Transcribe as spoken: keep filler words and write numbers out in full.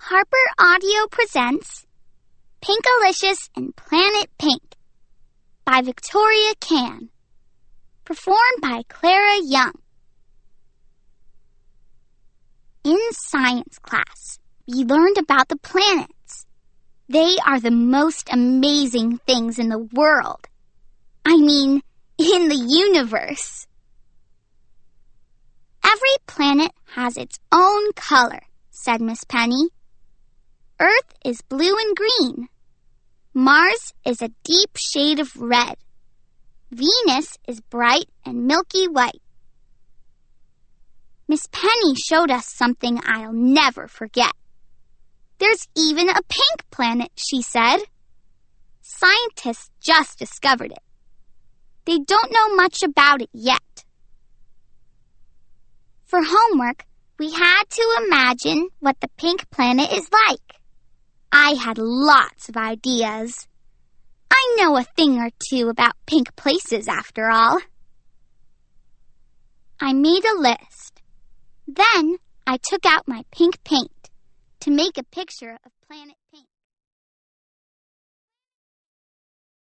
Harper Audio presents Pinkalicious and Planet Pink by Victoria Can, performed by Clara Young. In science class, we learned about the planets. They are the most amazing things in the world. I mean, in the universe. Every planet has its own color, said Miss Penny. Earth is blue and green. Mars is a deep shade of red. Venus is bright and milky white. Miss Penny showed us something I'll never forget. There's even a pink planet, she said. Scientists just discovered it. They don't know much about it yet. For homework, we had to imagine what the pink planet is like. I had lots of ideas. I know a thing or two about pink places, after all. I made a list. Then I took out my pink paint to make a picture of Planet Pink.